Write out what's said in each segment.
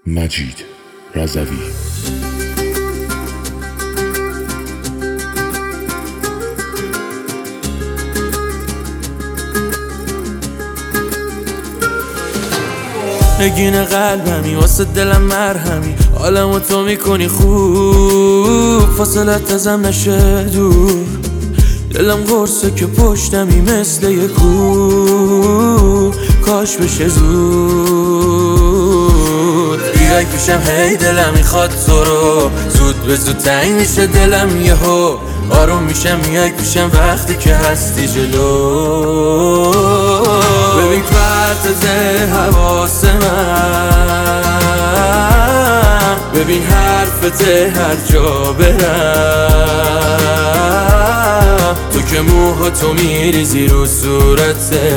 مجید رضوی. نگین قلبمی واسه دلم مرهمی، حالمو تو میکنی خوب، فاصلت ازم نشه دور. دلم قرصه که پشتمی مثل یه کوه، کاش بشه زود. بیای پیشم هی دلم میخواد تو رو، زود به زود تنگ میشه دلم یهو، آروم میشم میای پیشم وقتی که هستی جلو. ببین پرتت حواس من، ببین حرفت هر جا برم، تو که موهاتو میریزی رو صورته،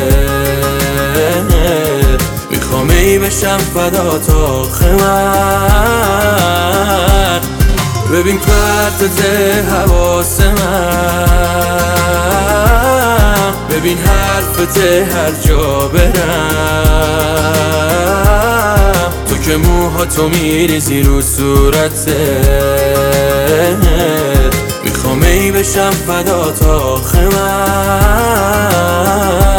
میخوام ای بشم فدات آخه من. ببین پرتت حواس من، ببین حرفت هر جا برم، تو که موهاتو میریزی رو صورته، میخوام ای بشم فدات آخه من.